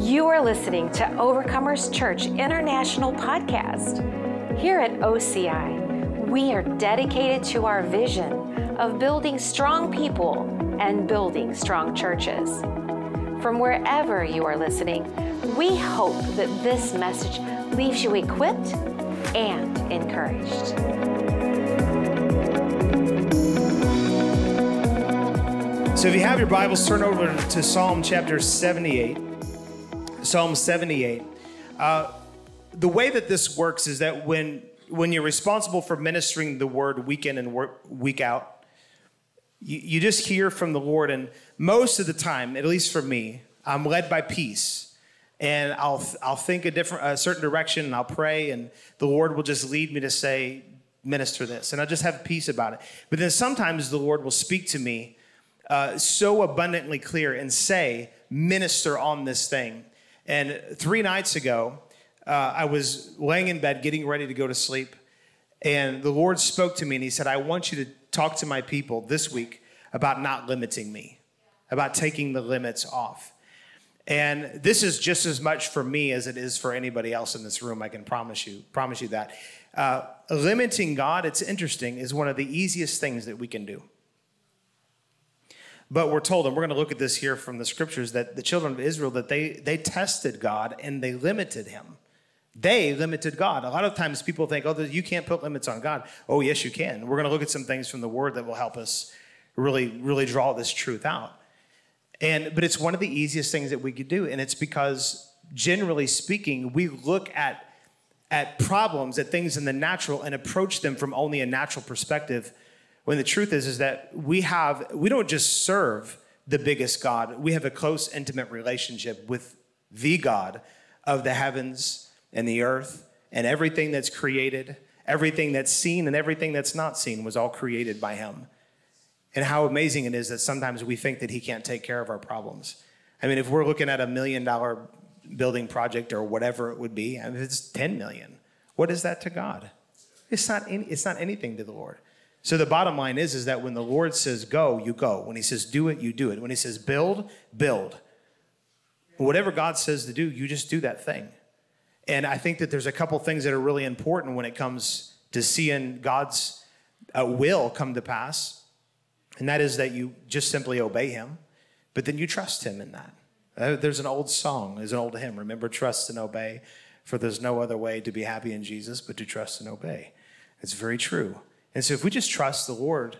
You are listening to Overcomers Church International Podcast. Here at OCI, we are dedicated to our vision of building strong people and building strong churches. From wherever you are listening, we hope that this message leaves you equipped and encouraged. So if you have your Bibles, turn over to Psalm chapter 78. Psalm 78. The way that this works is that when you're responsible for ministering the word week in and week out, you just hear from the Lord. And most of the time, at least for me, I'm led by peace. And I'll think a certain direction, and I'll pray, and the Lord will just lead me to say, minister this. And I just have peace about it. But then sometimes the Lord will speak to me so abundantly clear and say, minister on this thing. And 3 nights ago, I was laying in bed getting ready to go to sleep. And the Lord spoke to me and he said, I want you to talk to my people this week about not limiting me, about taking the limits off. And this is just as much for me as it is for anybody else in this room. I can promise you that. Limiting God, it's interesting, is one of the easiest things that we can do. But we're told, and we're going to look at this here from the scriptures, that the children of Israel, that they tested God and they limited him. They limited God. A lot of times people think, oh, you can't put limits on God. Oh, yes, you can. We're going to look at some things from the word that will help us really, really draw this truth out. But it's one of the easiest things that we could do. And it's because, generally speaking, we look at problems, at things in the natural, and approach them from only a natural perspective. When the truth is that we don't just serve the biggest God, we have a close, intimate relationship with the God of the heavens and the earth and everything that's created, everything that's seen and everything that's not seen was all created by him. And how amazing it is that sometimes we think that he can't take care of our problems. I mean, if we're looking at $1 million building project or whatever it would be, if it's 10 million, what is that to God? It's not anything to the Lord. So the bottom line is that when the Lord says go, you go. When he says do it, you do it. When he says build, build. Whatever God says to do, you just do that thing. And I think that there's a couple things that are really important when it comes to seeing God's will come to pass. And that is that you just simply obey him, but then you trust him in that. There's an old song, there's an old hymn, remember, trust and obey, for there's no other way to be happy in Jesus but to trust and obey. It's very true. And so if we just trust the Lord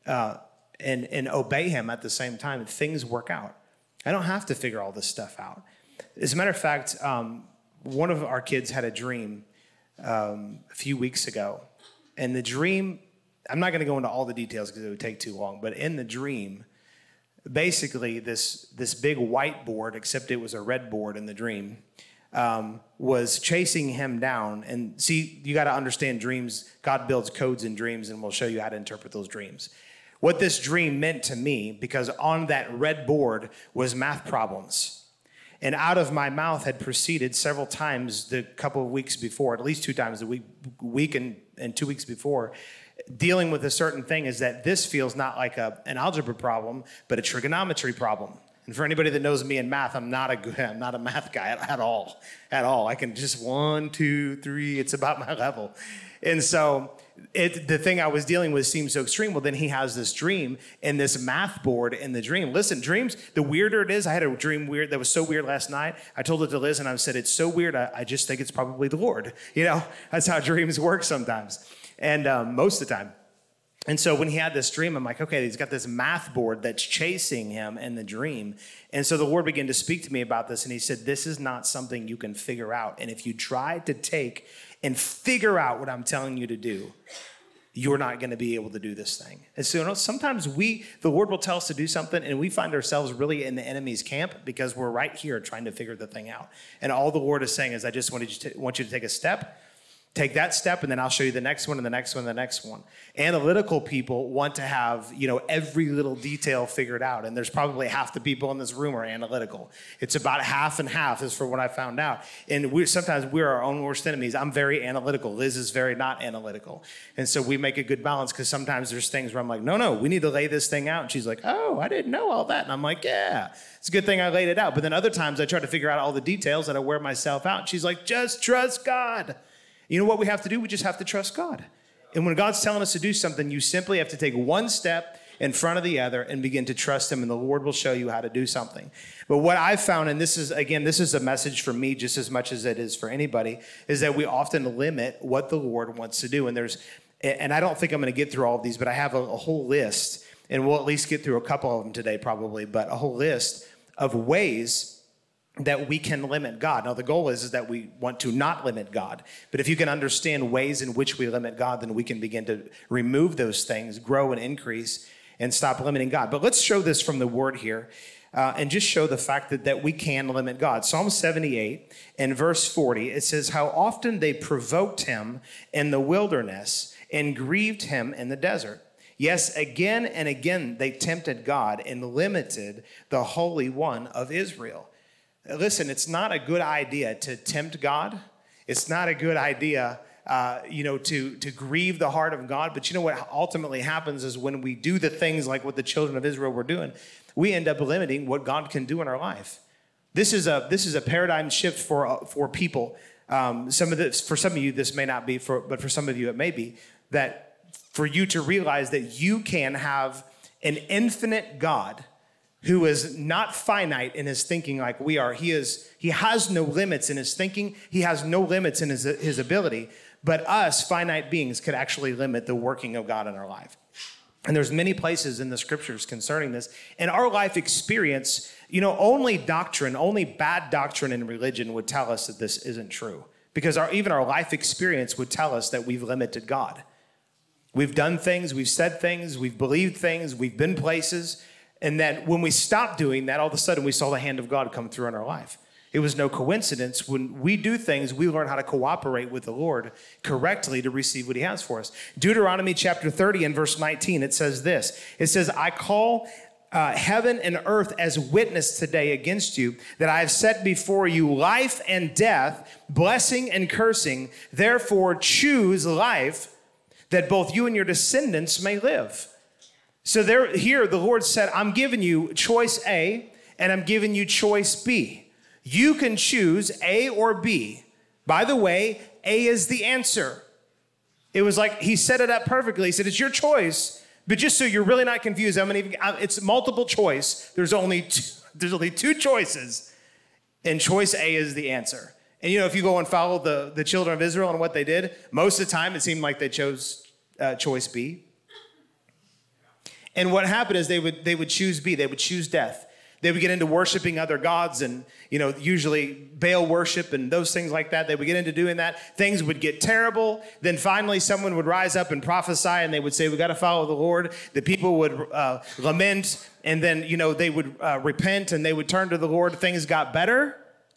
and obey him at the same time, things work out. I don't have to figure all this stuff out. As a matter of fact, one of our kids had a dream a few weeks ago. And the dream, I'm not going to go into all the details because it would take too long, but in the dream, basically this big whiteboard, except it was a red board in the dream, was chasing him down. And see, you got to understand dreams. God builds codes in dreams, and we'll show you how to interpret those dreams. What this dream meant to me, because on that red board was math problems. And out of my mouth had proceeded several times the couple of weeks before, at least 2 times the week and 2 weeks before, dealing with a certain thing, is that this feels not like an algebra problem, but a trigonometry problem. And for anybody that knows me in math, I'm not a math guy at all. I can just 1, 2, 3, it's about my level. And so the thing I was dealing with seemed so extreme. Well, then he has this dream and this math board in the dream. Listen, dreams, the weirder it is, I had a dream that was so weird last night. I told it to Liz and I said, it's so weird, I just think it's probably the Lord. You know, that's how dreams work sometimes. And most of the time. And so when he had this dream, I'm like, okay, he's got this math board that's chasing him in the dream. And so the Lord began to speak to me about this. And he said, this is not something you can figure out. And if you try to take and figure out what I'm telling you to do, you're not going to be able to do this thing. And so sometimes the Lord will tell us to do something and we find ourselves really in the enemy's camp because we're right here trying to figure the thing out. And all the Lord is saying is, I just want you to take a step Take that step, and then I'll show you the next one and the next one and the next one. Analytical people want to have, every little detail figured out. And there's probably half the people in this room are analytical. It's about half and half is for what I found out. And sometimes we're our own worst enemies. I'm very analytical. Liz is very not analytical. And so we make a good balance, because sometimes there's things where I'm like, no, we need to lay this thing out. And she's like, oh, I didn't know all that. And I'm like, yeah, it's a good thing I laid it out. But then other times I try to figure out all the details and I wear myself out. And she's like, just trust God. You know what we have to do? We just have to trust God. And when God's telling us to do something, you simply have to take one step in front of the other and begin to trust him, and the Lord will show you how to do something. But what I've found, and this is a message for me just as much as it is for anybody, is that we often limit what the Lord wants to do. And I don't think I'm going to get through all of these, but I have a whole list, and we'll at least get through a couple of them today probably, but a whole list of ways that we can limit God. Now, the goal is that we want to not limit God. But if you can understand ways in which we limit God, then we can begin to remove those things, grow and increase, and stop limiting God. But let's show this from the word here and just show the fact that we can limit God. Psalm 78 and verse 40, it says, how often they provoked him in the wilderness and grieved him in the desert. Yes, again and again they tempted God and limited the Holy One of Israel. Listen, it's not a good idea to tempt God. It's not a good idea, to grieve the heart of God. But you know what ultimately happens is when we do the things like what the children of Israel were doing, we end up limiting what God can do in our life. This is a paradigm shift for people. For some of you, this may not be, but for some of you, it may be, that for you to realize that you can have an infinite God who is not finite in his thinking like we are. He has no limits in his thinking. He has no limits in his ability. But us, finite beings, could actually limit the working of God in our life. And there's many places in the scriptures concerning this. In our life experience, only bad doctrine in religion would tell us that this isn't true. Because even our life experience would tell us that we've limited God. We've done things, we've said things, we've believed things, we've been places. And then when we stopped doing that, all of a sudden we saw the hand of God come through in our life. It was no coincidence. When we do things, we learn how to cooperate with the Lord correctly to receive what he has for us. Deuteronomy chapter 30 and verse 19, it says this. It says, I call heaven and earth as witness today against you, that I have set before you life and death, blessing and cursing. Therefore choose life, that both you and your descendants may live. So here the Lord said, I'm giving you choice A and I'm giving you choice B. You can choose A or B. By the way, A is the answer. It was like he set it up perfectly. He said, it's your choice, but just so you're really not confused, it's multiple choice. There's only two choices, and choice A is the answer. And if you go and follow the children of Israel and what they did, most of the time it seemed like they chose choice B. And what happened is they would choose B. They would choose death. They would get into worshiping other gods and, usually Baal worship and those things like that. They would get into doing that. Things would get terrible. Then finally someone would rise up and prophesy and they would say, we got to follow the Lord. The people would lament, and then, they would repent and they would turn to the Lord. Things got better.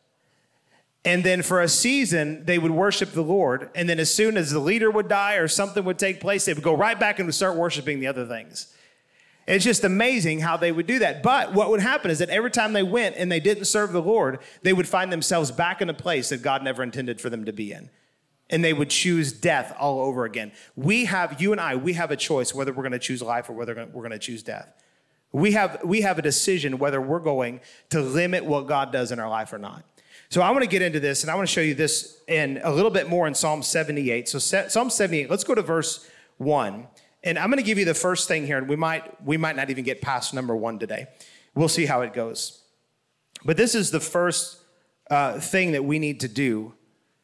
And then for a season, they would worship the Lord. And then as soon as the leader would die or something would take place, they would go right back and would start worshiping the other things. It's just amazing how they would do that. But what would happen is that every time they went and they didn't serve the Lord, they would find themselves back in a place that God never intended for them to be in. And they would choose death all over again. You and I have a choice whether we're going to choose life or whether we're going to choose death. We have a decision whether we're going to limit what God does in our life or not. So I want to get into this, and I want to show you this in a little bit more in Psalm 78. So Psalm 78, let's go to verse 1. And I'm going to give you the first thing here, and we might not even get past number 1 today. We'll see how it goes. But this is the first thing that we need to do,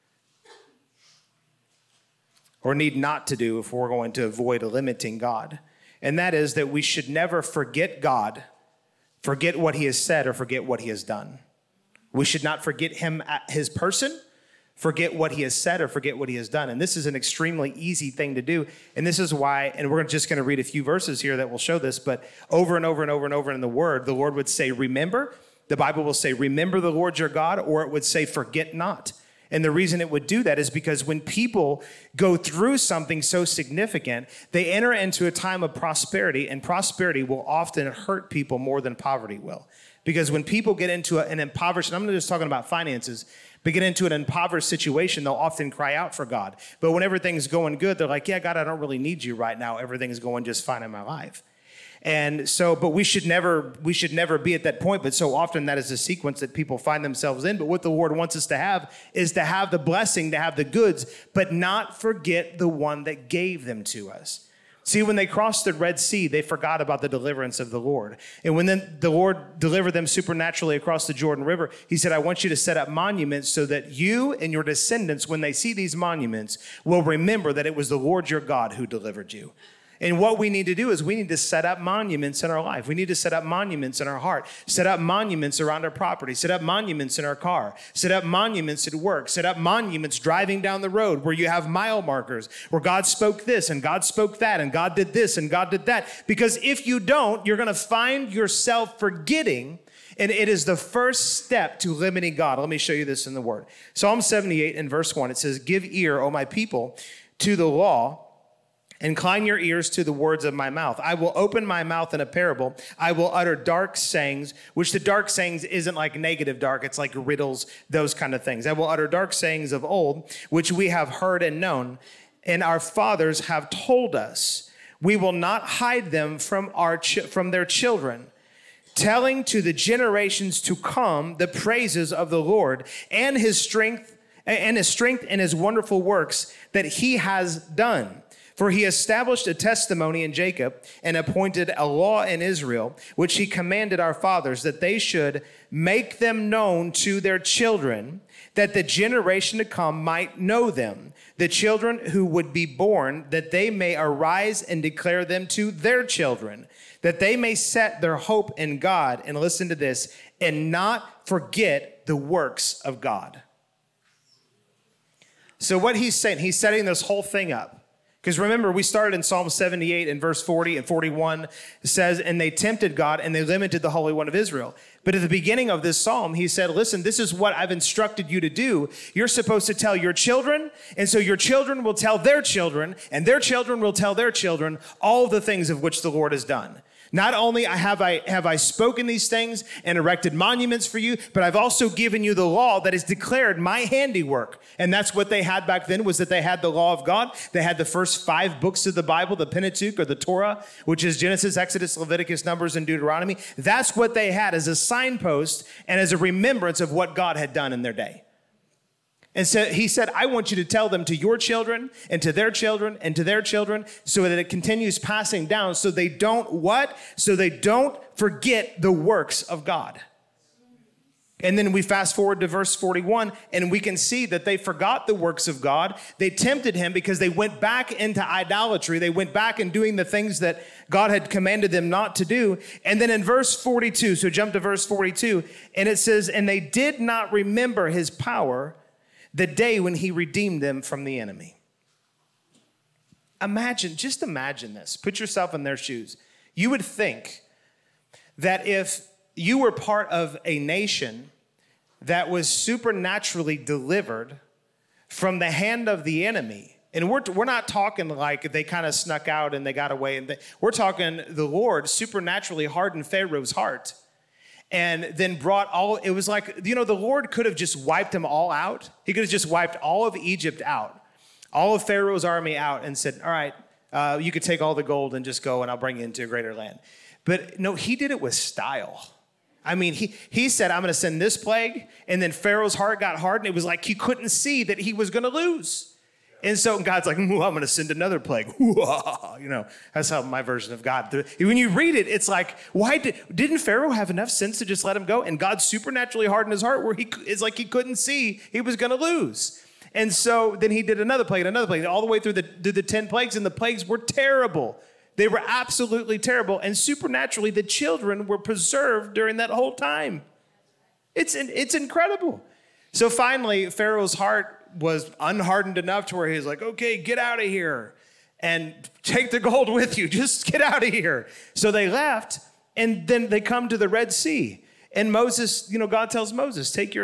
or need not to do, if we're going to avoid limiting God. And that is that we should never forget God, forget what he has said, or forget what he has done. We should not forget him at his person, forget what he has said, or forget what he has done. And this is an extremely easy thing to do. And this is why, and we're just going to read a few verses here that will show this, but over and over and over and over in the word, the Lord would say, remember. The Bible will say, remember the Lord your God, or it would say, forget not. And the reason it would do that is because when people go through something so significant, they enter into a time of prosperity, and prosperity will often hurt people more than poverty will. Because when people get into an impoverished, and I'm not just talking about finances, but get into an impoverished situation, they'll often cry out for God. But when everything's going good, they're like, yeah, God, I don't really need you right now. Everything's going just fine in my life. And so, but we should never be at that point. But so often that is a sequence that people find themselves in. But what the Lord wants us to have is to have the blessing, to have the goods, but not forget the one that gave them to us. See, when they crossed the Red Sea, they forgot about the deliverance of the Lord. And when then the Lord delivered them supernaturally across the Jordan River, he said, I want you to set up monuments so that you and your descendants, when they see these monuments, will remember that it was the Lord your God who delivered you. And what we need to do is we need to set up monuments in our life. We need to set up monuments in our heart, set up monuments around our property, set up monuments in our car, set up monuments at work, set up monuments driving down the road where you have mile markers where God spoke this and God spoke that and God did this and God did that. Because if you don't, you're going to find yourself forgetting, and it is the first step to limiting God. Let me show you this in the Word. Psalm 78 and verse 1, it says, give ear, O my people, to the law. Incline your ears to the words of my mouth. I will open my mouth in a parable. I will utter dark sayings, which the dark sayings isn't like negative dark. It's like riddles, those kind of things. I will utter dark sayings of old, which we have heard and known, and our fathers have told us. We will not hide them from their children, telling to the generations to come the praises of the Lord and his strength and his wonderful works that he has done. For he established a testimony in Jacob and appointed a law in Israel, which he commanded our fathers, that they should make them known to their children, that the generation to come might know them, the children who would be born, that they may arise and declare them to their children, that they may set their hope in God, and listen to this, and not forget the works of God. So what he's saying, he's setting this whole thing up. Because remember, we started in Psalm 78 and verse 40 and 41. It says, and they tempted God and they limited the Holy One of Israel. But at the beginning of this psalm, he said, listen, this is what I've instructed you to do. You're supposed to tell your children. And so your children will tell their children, and their children will tell their children all the things of which the Lord has done. Not only have I spoken these things and erected monuments for you, but I've also given you the law that is declared my handiwork. And that's what they had back then, was that they had the law of God. They had the first 5 books of the Bible, the Pentateuch or the Torah, which is Genesis, Exodus, Leviticus, Numbers, and Deuteronomy. That's what they had as a signpost and as a remembrance of what God had done in their day. And so he said, I want you to tell them to your children and to their children and to their children, so that it continues passing down, so they don't what? So they don't forget the works of God. And then we fast forward to verse 41, and we can see that they forgot the works of God. They tempted him because they went back into idolatry. They went back in doing the things that God had commanded them not to do. And then in verse 42, so jump to verse 42, and it says, and they did not remember his power, the day when he redeemed them from the enemy. Just imagine this. Put yourself in their shoes. You would think that if you were part of a nation that was supernaturally delivered from the hand of the enemy, and we're not talking like they kind of snuck out and they got away. We're talking the Lord supernaturally hardened Pharaoh's heart. And then it was like, the Lord could have just wiped them all out. He could have just wiped all of Egypt out, all of Pharaoh's army out, and said, all right, you could take all the gold and just go and I'll bring you into a greater land. But no, he did it with style. I mean, he said, I'm going to send this plague. And then Pharaoh's heart got hardened. It was like he couldn't see that he was going to lose. And so God's like, I'm going to send another plague. That's how my version of God. When you read it, it's like, why didn't Pharaoh have enough sense to just let him go? And God supernaturally hardened his heart where it's like he couldn't see he was going to lose. And so then he did another plague, all the way through the 10 plagues. And the plagues were terrible. They were absolutely terrible. And supernaturally, the children were preserved during that whole time. It's incredible. So finally, Pharaoh's heart was unhardened enough to where he was like, okay, get out of here and take the gold with you. Just get out of here. So they left, and then they come to the Red Sea. And Moses, God tells Moses, take your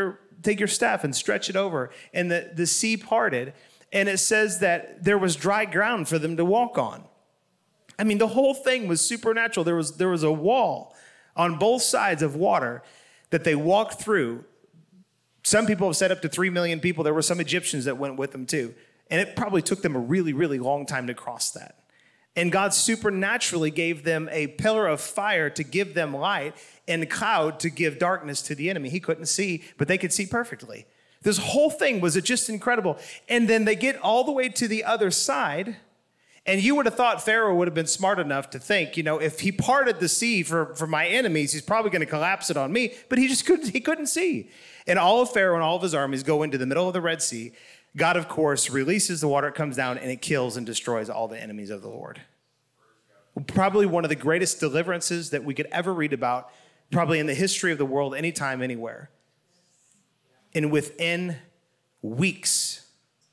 take your staff and stretch it over. And the sea parted. And it says that there was dry ground for them to walk on. I mean, the whole thing was supernatural. There was a wall on both sides of water that they walked through. Some people have said up to 3 million people. There were some Egyptians that went with them too. And it probably took them a really, really long time to cross that. And God supernaturally gave them a pillar of fire to give them light and a cloud to give darkness to the enemy. He couldn't see, but they could see perfectly. This whole thing was just incredible. And then they get all the way to the other side. And you would have thought Pharaoh would have been smart enough to think, if he parted the sea for my enemies, he's probably going to collapse it on me. But he couldn't see. And all of Pharaoh and all of his armies go into the middle of the Red Sea. God, of course, releases the water, it comes down, and it kills and destroys all the enemies of the Lord. Probably one of the greatest deliverances that we could ever read about, probably in the history of the world, anytime, anywhere. And within weeks,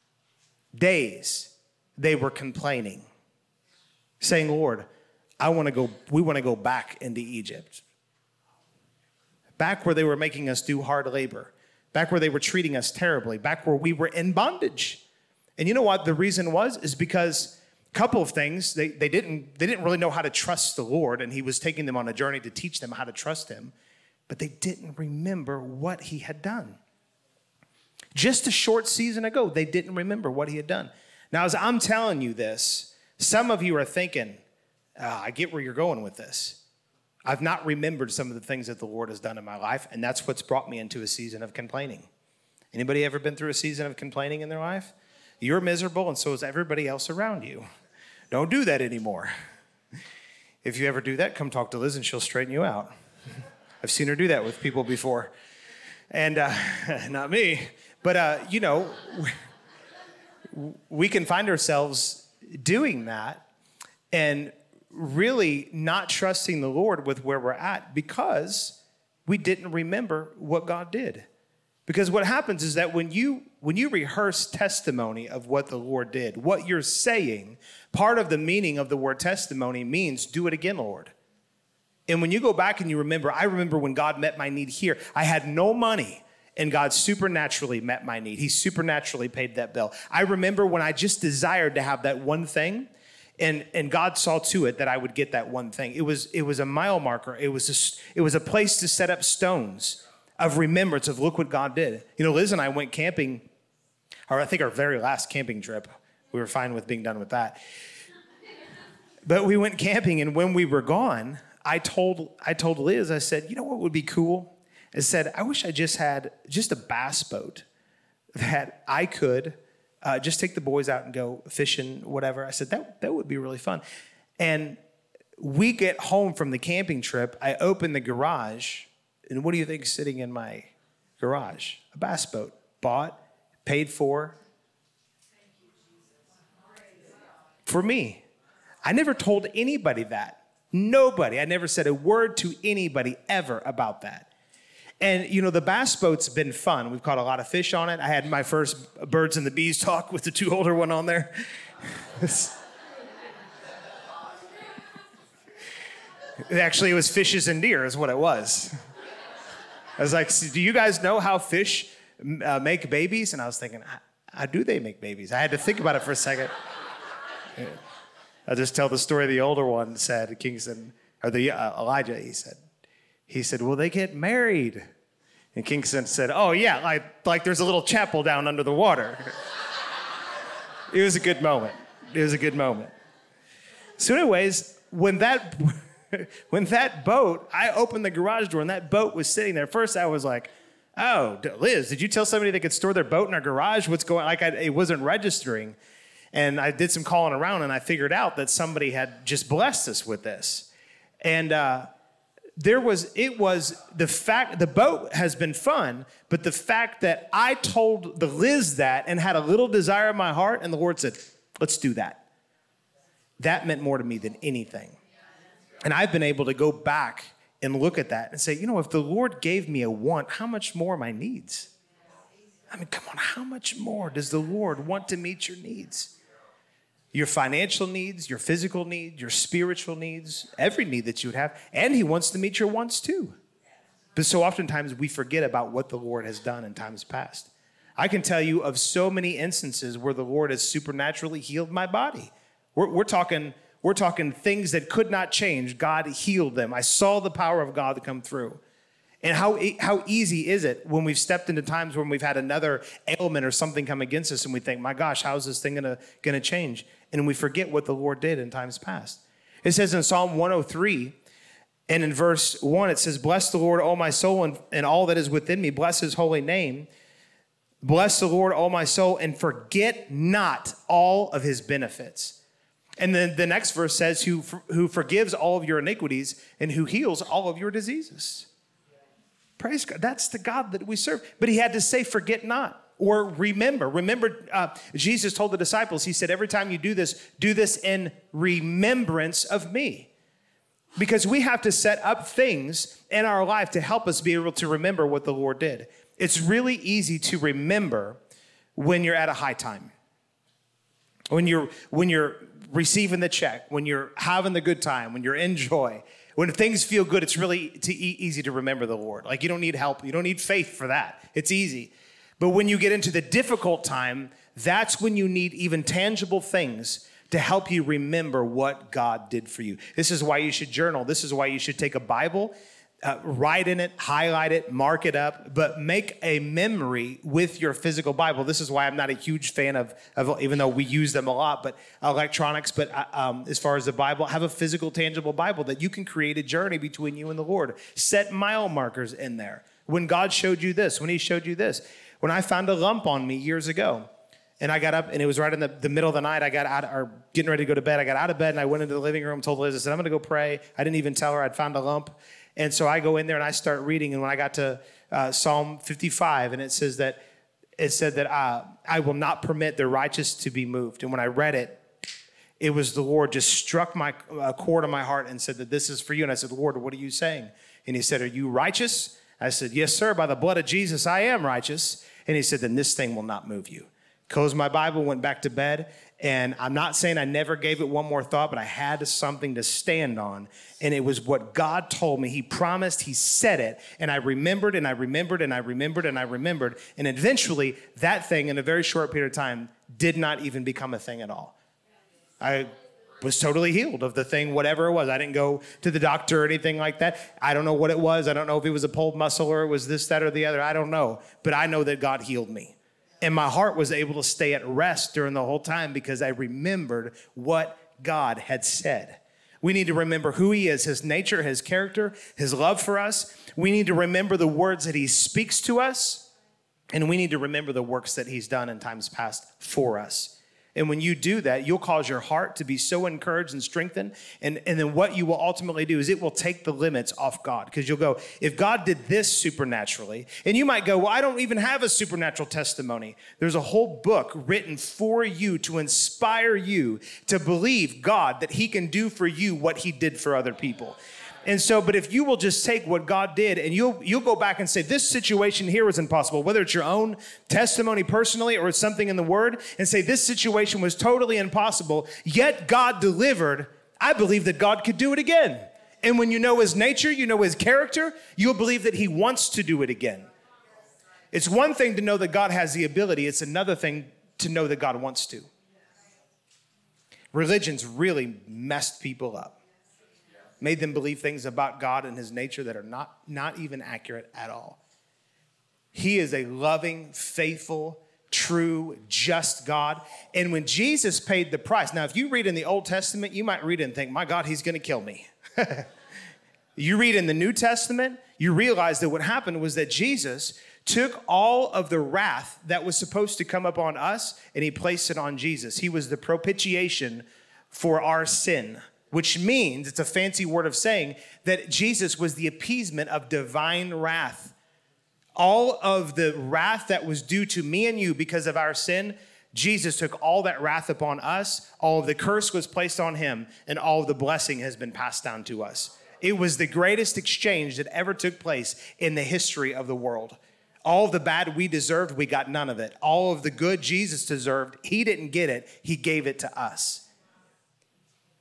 days, they were complaining, saying, Lord, we want to go back into Egypt. Back where they were making us do hard labor. Back where they were treating us terribly. Back where we were in bondage. And you know what the reason is because a couple of things. They didn't really know how to trust the Lord, and he was taking them on a journey to teach them how to trust him. But they didn't remember what he had done. Just a short season ago, they didn't remember what he had done. Now, as I'm telling you this, some of you are thinking, I get where you're going with this. I've not remembered some of the things that the Lord has done in my life, and that's what's brought me into a season of complaining. Anybody ever been through a season of complaining in their life? You're miserable, and so is everybody else around you. Don't do that anymore. If you ever do that, come talk to Liz, and she'll straighten you out. I've seen her do that with people before. And not me. But, we can find ourselves doing that and really not trusting the Lord with where we're at because we didn't remember what God did. Because what happens is that when you rehearse testimony of what the Lord did, what you're saying, part of the meaning of the word testimony means do it again, Lord. And when you go back and you remember, I remember when God met my need here, I had no money. And God supernaturally met my need. He supernaturally paid that bill. I remember when I just desired to have that one thing, and God saw to it that I would get that one thing. It was a mile marker. It was a place to set up stones of remembrance of look what God did. Liz and I went camping, or I think our very last camping trip. We were fine with being done with that. But we went camping, and when we were gone, I told Liz, I said, you know what would be cool? I said, I wish I just had just a bass boat that I could just take the boys out and go fishing, whatever. I said, that would be really fun. And we get home from the camping trip. I open the garage, and what do you think is sitting in my garage? A bass boat. Bought, paid for me. I never told anybody that. Nobody. I never said a word to anybody ever about that. And, the bass boat's been fun. We've caught a lot of fish on it. I had my first birds and the bees talk with the 2 older one on there. Actually, it was fishes and deer is what it was. I was like, do you guys know how fish make babies? And I was thinking, how do they make babies? I had to think about it for a second. I'll just tell the story the older one said, Kingston, or Elijah, he said, well, they get married. And Kingston said, oh, yeah, like there's a little chapel down under the water. It was a good moment. So anyways, when that boat, I opened the garage door and that boat was sitting there. First, I was like, oh, Liz, did you tell somebody they could store their boat in our garage? What's going on? It wasn't registering. And I did some calling around and I figured out that somebody had just blessed us with this. And the boat has been fun, but the fact that I told the Liz that and had a little desire in my heart, and the Lord said, let's do that. That meant more to me than anything. And I've been able to go back and look at that and say, if the Lord gave me a want, how much more my needs? I mean, come on, how much more does the Lord want to meet your needs? Your financial needs, your physical needs, your spiritual needs, every need that you would have. And he wants to meet your wants too. But so oftentimes we forget about what the Lord has done in times past. I can tell you of so many instances where the Lord has supernaturally healed my body. We're talking things that could not change. God healed them. I saw the power of God come through. And how easy is it when we've stepped into times when we've had another ailment or something come against us and we think, my gosh, how is this thing gonna change? And we forget what the Lord did in times past. It says in Psalm 103, and in verse 1, it says, bless the Lord, O my soul, and all that is within me. Bless his holy name. Bless the Lord, O my soul, and forget not all of his benefits. And then the next verse says, who forgives all of your iniquities and who heals all of your diseases. Praise God. That's the God that we serve. But he had to say, forget not, or remember. Remember, Jesus told the disciples, he said, every time you do this in remembrance of me. Because we have to set up things in our life to help us be able to remember what the Lord did. It's really easy to remember when you're at a high time. When you're receiving the check, when you're having the good time, when you're in joy. When things feel good, it's really easy to remember the Lord. Like you don't need help. You don't need faith for that. It's easy. But when you get into the difficult time, that's when you need even tangible things to help you remember what God did for you. This is why you should journal. This is why you should take a Bible, write in it, highlight it, mark it up, but make a memory with your physical Bible. This is why I'm not a huge fan of even though we use them a lot, but electronics, but as far as the Bible, have a physical, tangible Bible that you can create a journey between you and the Lord. Set mile markers in there. When God showed you this, when he showed you this. When I found a lump on me years ago, and I got up, and it was right in the middle of the night. I got out, or getting ready to go to bed. I got out of bed, and I went into the living room, told Liz, I said, I'm going to go pray. I didn't even tell her I'd found a lump. And so I go in there, and I start reading. And when I got to Psalm 55, and it said that I will not permit the righteous to be moved. And when I read it, it was the Lord just struck my chord on my heart and said that this is for you. And I said, Lord, what are you saying? And he said, are you righteous? I said, yes, sir. By the blood of Jesus, I am righteous. And he said, then this thing will not move you. Closed my Bible, went back to bed, and I'm not saying I never gave it one more thought, but I had something to stand on, and it was what God told me. He promised, he said it, and I remembered, and I remembered, and I remembered, and I remembered, and eventually that thing in a very short period of time did not even become a thing at all. I was totally healed of the thing, whatever it was. I didn't go to the doctor or anything like that. I don't know what it was. I don't know if it was a pulled muscle or it was this, that, or the other. I don't know, but I know that God healed me. And my heart was able to stay at rest during the whole time because I remembered what God had said. We need to remember who he is, his nature, his character, his love for us. We need to remember the words that he speaks to us. And we need to remember the works that he's done in times past for us. And when you do that, you'll cause your heart to be so encouraged and strengthened. And then what you will ultimately do is it will take the limits off God. Because you'll go, if God did this supernaturally, and you might go, well, I don't even have a supernatural testimony. There's a whole book written for you to inspire you to believe God that he can do for you what he did for other people. And so, but if you will just take what God did and you'll go back and say, this situation here was impossible, whether it's your own testimony personally or it's something in the word, and say this situation was totally impossible, yet God delivered, I believe that God could do it again. And when you know his nature, you know his character, you'll believe that he wants to do it again. It's one thing to know that God has the ability. It's another thing to know that God wants to. Religion's really messed people up. Made them believe things about God and his nature that are not even accurate at all. He is a loving, faithful, true, just God. And when Jesus paid the price, now if you read in the Old Testament, you might read it and think, my God, he's going to kill me. You read in the New Testament, you realize that what happened was that Jesus took all of the wrath that was supposed to come upon us and he placed it on Jesus. He was the propitiation for our sin. Which means, it's a fancy word of saying, that Jesus was the appeasement of divine wrath. All of the wrath that was due to me and you because of our sin, Jesus took all that wrath upon us. All of the curse was placed on him, and all of the blessing has been passed down to us. It was the greatest exchange that ever took place in the history of the world. All of the bad we deserved, we got none of it. All of the good Jesus deserved, he didn't get it. He gave it to us.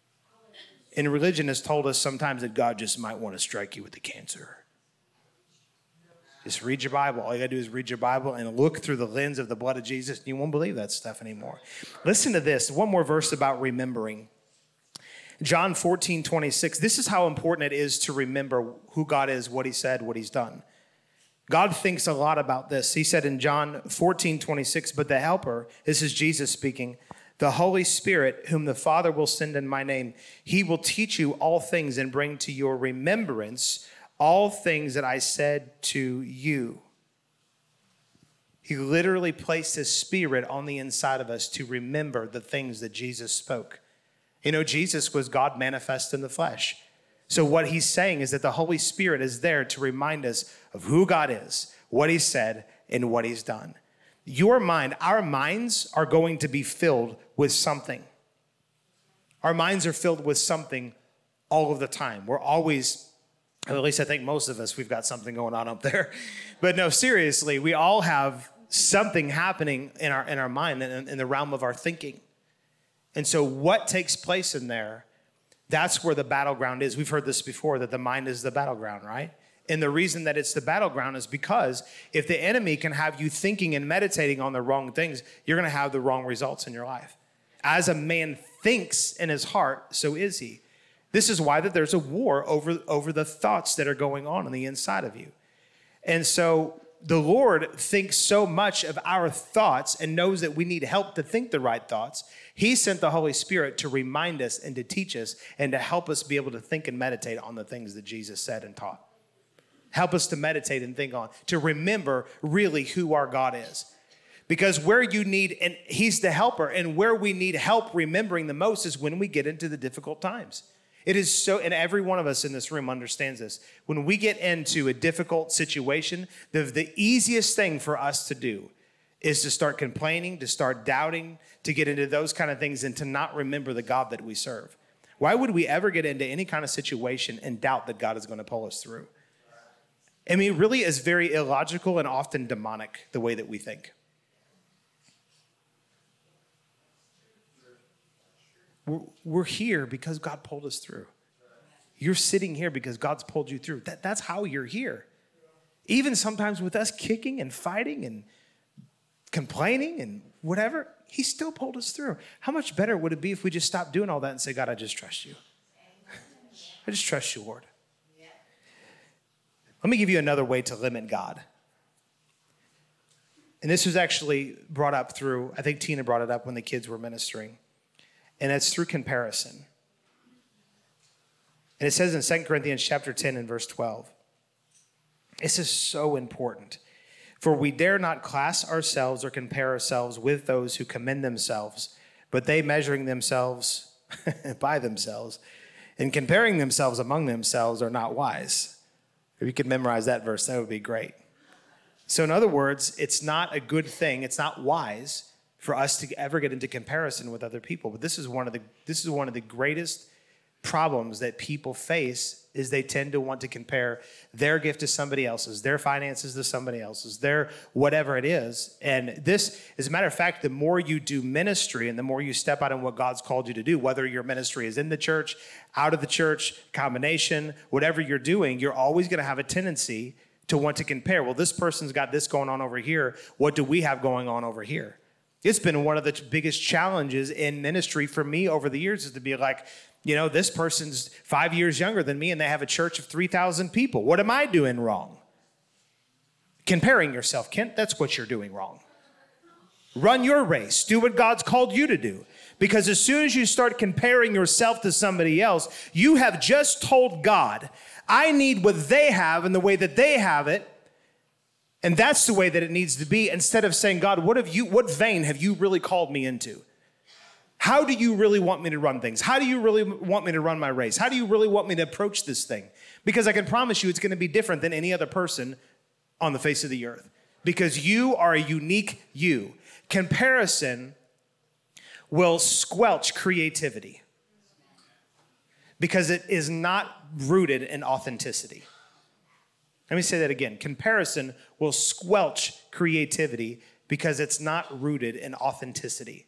And religion has told us sometimes that God just might want to strike you with the cancer. Just read your Bible. All you got to do is read your Bible and look through the lens of the blood of Jesus. You won't believe that stuff anymore. Listen to this. One more verse about remembering. John 14:26. This is how important it is to remember who God is, what he said, what he's done. God thinks a lot about this. He said in John 14:26, but the helper, this is Jesus speaking, the Holy Spirit, whom the Father will send in my name, he will teach you all things and bring to your remembrance all things that I said to you. He literally placed his Spirit on the inside of us to remember the things that Jesus spoke. You know, Jesus was God manifest in the flesh. So what he's saying is that the Holy Spirit is there to remind us of who God is, what he said, and what he's done. Your mind, our minds are going to be filled with something. Our minds are filled with something all of the time. We're always, at least I think most of us, we've got something going on up there. But no, seriously, we all have something happening in our mind, in the realm of our thinking. And so what takes place in there, that's where the battleground is. We've heard this before, that the mind is the battleground, right? And the reason that it's the battleground is because if the enemy can have you thinking and meditating on the wrong things, you're going to have the wrong results in your life. As a man thinks in his heart, so is he. This is why that there's a war over the thoughts that are going on the inside of you. And so the Lord thinks so much of our thoughts and knows that we need help to think the right thoughts. He sent the Holy Spirit to remind us and to teach us and to help us be able to think and meditate on the things that Jesus said and taught. Help us to meditate and think on, to remember really who our God is. Because where you need, and he's the helper, and where we need help remembering the most is when we get into the difficult times. It is so, and every one of us in this room understands this. When we get into a difficult situation, the easiest thing for us to do is to start complaining, to start doubting, to get into those kind of things and to not remember the God that we serve. Why would we ever get into any kind of situation and doubt that God is going to pull us through? I mean, it really is very illogical and often demonic, the way that we think. We're here because God pulled us through. You're sitting here because God's pulled you through. That's how you're here. Even sometimes with us kicking and fighting and complaining and whatever, he still pulled us through. How much better would it be if we just stopped doing all that and say, God, I just trust you. I just trust you, Lord. Let me give you another way to limit God. And this was actually brought up through, I think Tina brought it up when the kids were ministering. And it's through comparison. And it says in 2 Corinthians chapter 10 and verse 12. This is so important. For we dare not class ourselves or compare ourselves with those who commend themselves, but they measuring themselves by themselves and comparing themselves among themselves are not wise. If you could memorize that verse, that would be great. So in other words, it's not a good thing. It's not wise for us to ever get into comparison with other people. But this is one of the greatest problems that people face is they tend to want to compare their gift to somebody else's, their finances to somebody else's, their whatever it is. And this, as a matter of fact, the more you do ministry and the more you step out in what God's called you to do, whether your ministry is in the church, out of the church, combination, whatever you're doing, you're always going to have a tendency to want to compare. Well, this person's got this going on over here. What do we have going on over here? It's been one of the biggest challenges in ministry for me over the years is to be like, you know, this person's 5 years younger than me and they have a church of 3,000 people. What am I doing wrong? Comparing yourself, Kent, that's what you're doing wrong. Run your race. Do what God's called you to do. Because as soon as you start comparing yourself to somebody else, you have just told God, I need what they have and the way that they have it. And that's the way that it needs to be. Instead of saying, God, what vein have you really called me into? How do you really want me to run things? How do you really want me to run my race? How do you really want me to approach this thing? Because I can promise you it's going to be different than any other person on the face of the earth. Because you are a unique you. Comparison will squelch creativity. Because it is not rooted in authenticity. Let me say that again. Comparison will squelch creativity because it's not rooted in authenticity.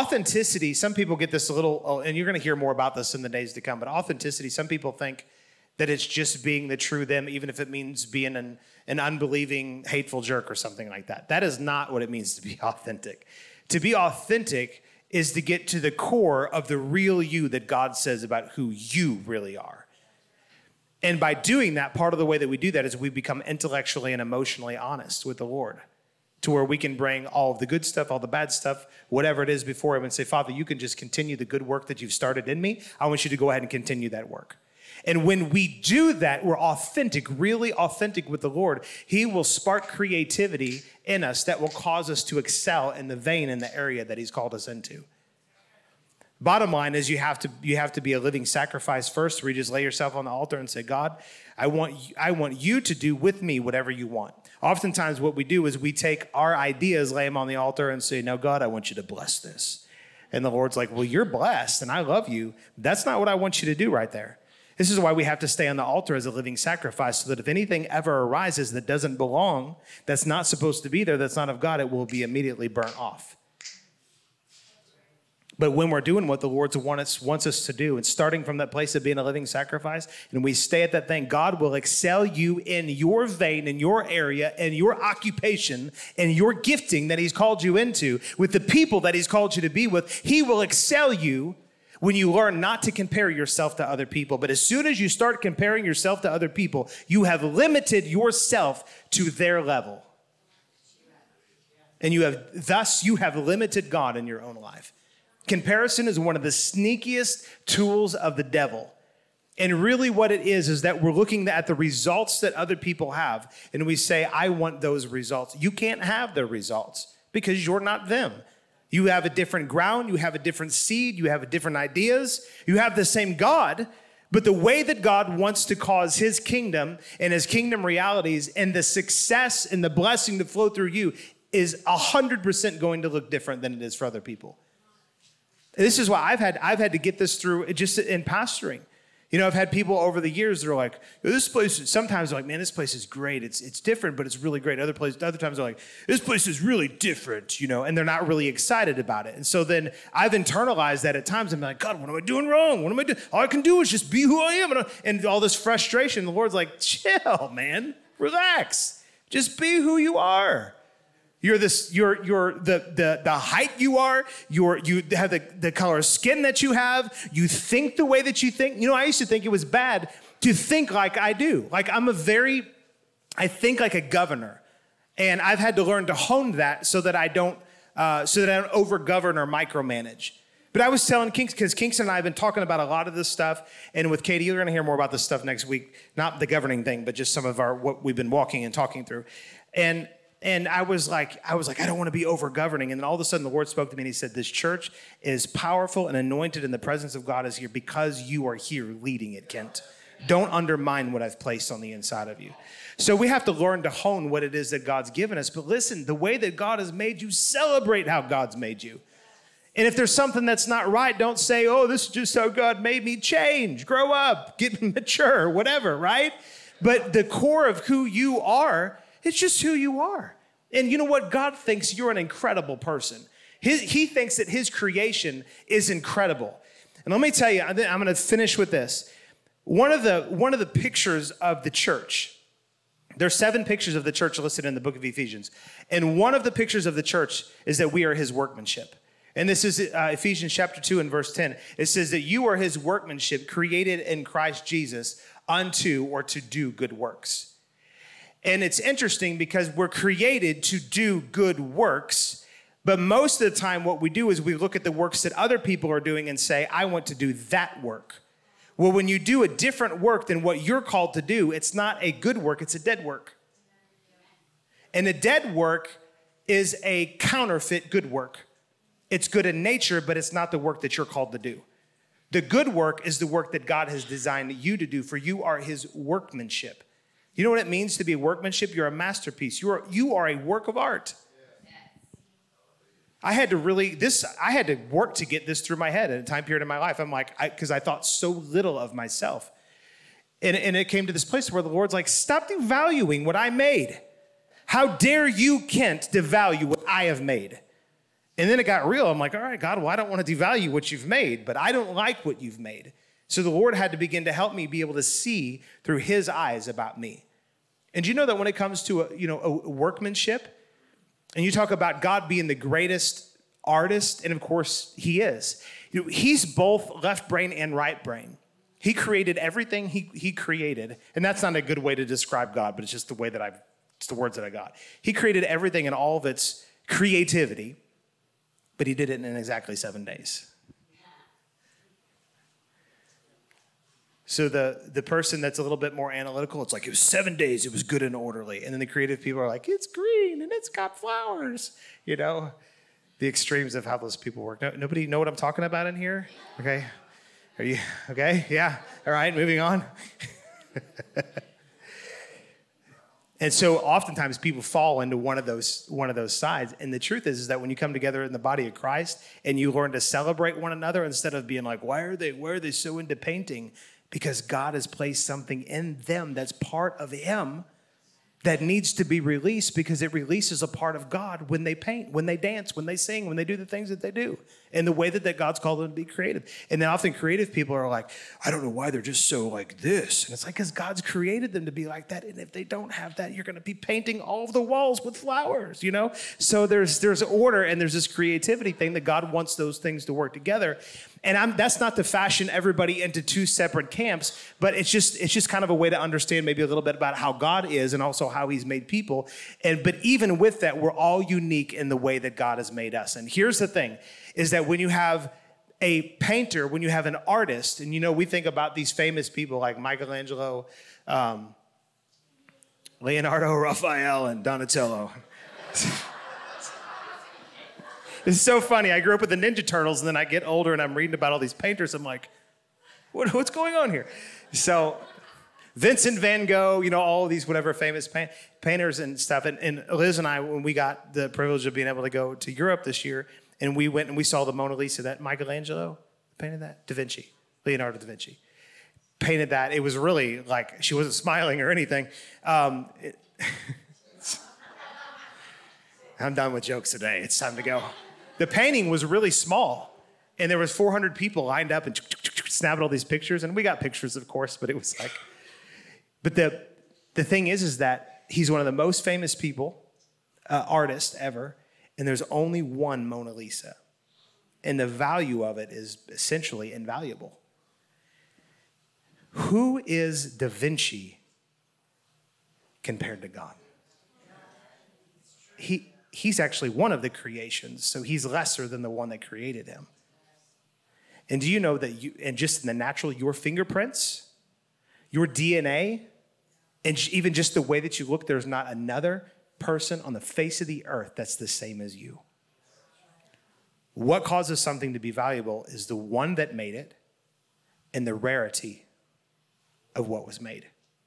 Authenticity, some people get this a little, and you're going to hear more about this in the days to come, but authenticity, some people think that it's just being the true them, even if it means being an unbelieving, hateful jerk or something like that. That is not what it means to be authentic. To be authentic is to get to the core of the real you that God says about who you really are. And by doing that, part of the way that we do that is we become intellectually and emotionally honest with the Lord, to where we can bring all of the good stuff, all the bad stuff, whatever it is before him and say, Father, you can just continue the good work that you've started in me. I want you to go ahead and continue that work. And when we do that, we're authentic, really authentic with the Lord. He will spark creativity in us that will cause us to excel in the vein, in the area that he's called us into. Bottom line is you have to be a living sacrifice first, where you just lay yourself on the altar and say, God, I want you to do with me whatever you want. Oftentimes what we do is we take our ideas, lay them on the altar and say, no, God, I want you to bless this. And the Lord's like, well, you're blessed and I love you. That's not what I want you to do right there. This is why we have to stay on the altar as a living sacrifice, so that if anything ever arises that doesn't belong, that's not supposed to be there, that's not of God, it will be immediately burnt off. But when we're doing what the Lord wants us to do, and starting from that place of being a living sacrifice, and we stay at that thing, God will excel you in your vein, in your area, in your occupation, in your gifting that he's called you into, with the people that he's called you to be with. He will excel you when you learn not to compare yourself to other people. But as soon as you start comparing yourself to other people, you have limited yourself to their level. And you have limited God in your own life. Comparison is one of the sneakiest tools of the devil. And really what it is that we're looking at the results that other people have. And we say, I want those results. You can't have the results because you're not them. You have a different ground. You have a different seed. You have different ideas. You have the same God. But the way that God wants to cause his kingdom and his kingdom realities and the success and the blessing to flow through you is 100% going to look different than it is for other people. This is why I've had to get this through just in pastoring. You know, I've had people over the years that are like, this place, sometimes they're like, man, this place is great. It's different, but it's really great. Other times they're like, this place is really different, you know, and they're not really excited about it. And so then I've internalized that at times. I'm like, God, what am I doing wrong? What am I doing? All I can do is just be who I am. And all this frustration, the Lord's like, chill, man, relax. Just be who you are. You're the height you are, you have the color of skin that you have, you think the way that you think. You know, I used to think it was bad to think like I do. Like I think like a governor. And I've had to learn to hone that so that I don't over-govern or micromanage. But I was telling Kinks, because Kingston and I have been talking about a lot of this stuff, and with Katie, you're gonna hear more about this stuff next week, not the governing thing, but just some of what we've been walking and talking through. And I was like, I don't want to be over-governing. And then all of a sudden the Lord spoke to me and he said, this church is powerful and anointed and the presence of God is here because you are here leading it, Kent. Don't undermine what I've placed on the inside of you. So we have to learn to hone what it is that God's given us. But listen, the way that God has made you, celebrate how God's made you. And if there's something that's not right, don't say, oh, this is just how God made me. Change, grow up, get mature, whatever, right? But the core of who you are, it's just who you are. And you know what? God thinks you're an incredible person. He thinks that his creation is incredible. And let me tell you, I'm going to finish with this. One of the pictures of the church, there's 7 pictures of the church listed in the book of Ephesians. And one of the pictures of the church is that we are his workmanship. And this is Ephesians chapter 2 and verse 10. It says that you are his workmanship created in Christ Jesus unto or to do good works. And it's interesting because we're created to do good works, but most of the time what we do is we look at the works that other people are doing and say, I want to do that work. Well, when you do a different work than what you're called to do, it's not a good work, it's a dead work. And a dead work is a counterfeit good work. It's good in nature, but it's not the work that you're called to do. The good work is the work that God has designed you to do, for you are his workmanship. You know what it means to be a workmanship? You're a masterpiece. You are a work of art. I had to work to get this through my head at a time period in my life. I'm like, because I thought so little of myself. And it came to this place where the Lord's like, stop devaluing what I made. How dare you, Kent, devalue what I have made? And then it got real. I'm like, all right, God, well, I don't want to devalue what you've made, but I don't like what you've made. So the Lord had to begin to help me be able to see through his eyes about me. And you know that when it comes to a workmanship, and you talk about God being the greatest artist, and of course he is. He's both left brain and right brain. He created everything he created, and that's not a good way to describe God, but it's just the way that it's the words that I got. He created everything in all of its creativity, but he did it in exactly 7 days. So the person that's a little bit more analytical, it's like, it was 7 days, it was good and orderly. And then the creative people are like, it's green and it's got flowers. The extremes of how those people work. Nobody know what I'm talking about in here? Okay. Are you okay? Yeah. All right, moving on. And so oftentimes people fall into one of those sides. And the truth is that when you come together in the body of Christ and you learn to celebrate one another instead of being like, why are they so into painting? Because God has placed something in them that's part of him that needs to be released, because it releases a part of God when they paint, when they dance, when they sing, when they do the things that they do, and the way that God's called them to be creative. And then often creative people are like, I don't know why they're just so like this. And it's like, because God's created them to be like that. And if they don't have that, you're going to be painting all of the walls with flowers, So there's order and there's this creativity thing that God wants those things to work together. And that's not to fashion everybody into two separate camps, but it's just kind of a way to understand maybe a little bit about how God is and also how he's made people. But even with that, we're all unique in the way that God has made us. And here's the thing, is that when you have a painter, when you have an artist, and we think about these famous people like Michelangelo, Leonardo, Raphael, and Donatello. It's so funny. I grew up with the Ninja Turtles, and then I get older and I'm reading about all these painters. I'm like, what's going on here? So Vincent van Gogh, all of these whatever famous painters and stuff. And Liz and I, when we got the privilege of being able to go to Europe this year, and we went and we saw the Mona Lisa that Michelangelo painted that? Leonardo da Vinci. Painted that. It was really like, she wasn't smiling or anything. I'm done with jokes today. It's time to go. The painting was really small, and there was 400 people lined up and snapping all these pictures, and we got pictures, of course, but it was like, but the thing is that he's one of the most famous people, artists ever, and there's only one Mona Lisa, and the value of it is essentially invaluable. Who is Da Vinci compared to God? He's actually one of the creations, so he's lesser than the one that created him. And do you know that and just in the natural, your fingerprints, your DNA, and even just the way that you look, there's not another person on the face of the earth that's the same as you. What causes something to be valuable is the one that made it and the rarity of what was made.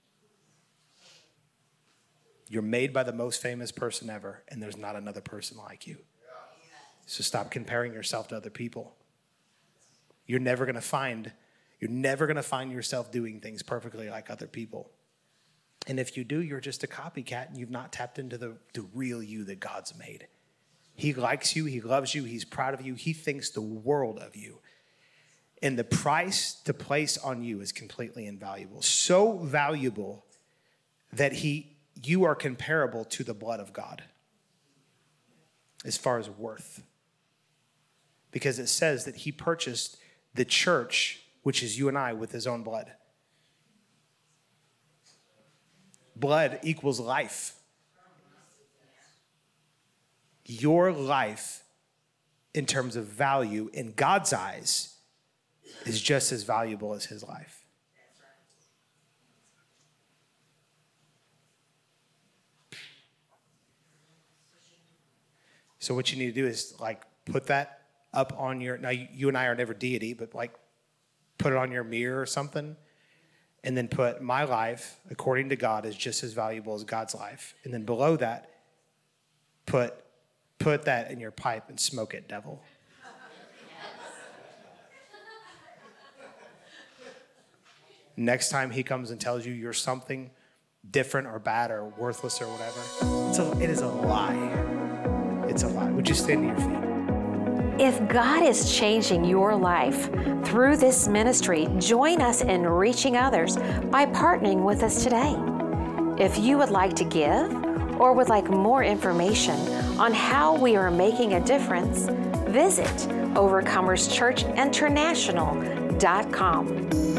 You're made by the most famous person ever, and there's not another person like you. So stop comparing yourself to other people. You're never going to find yourself doing things perfectly like other people. And if you do, you're just a copycat, and you've not tapped into the real you that God's made. He likes you. He loves you. He's proud of you. He thinks the world of you. And the price to place on you is completely invaluable. So valuable that you are comparable to the blood of God as far as worth. Because it says that he purchased the church, which is you and I, with his own blood. Blood equals life. Your life, in terms of value, in God's eyes, is just as valuable as his life. So what you need to do is put that up on now you and I are never deity, but put it on your mirror or something, and then put my life, according to God, is just as valuable as God's life. And then below that, put that in your pipe and smoke it, devil. Next time he comes and tells you you're something different or bad or worthless or whatever, it is a lie. It's a lie. Would you stand to your feet? If God is changing your life through this ministry, join us in reaching others by partnering with us today. If you would like to give or would like more information on how we are making a difference, visit OvercomersChurchInternational.com.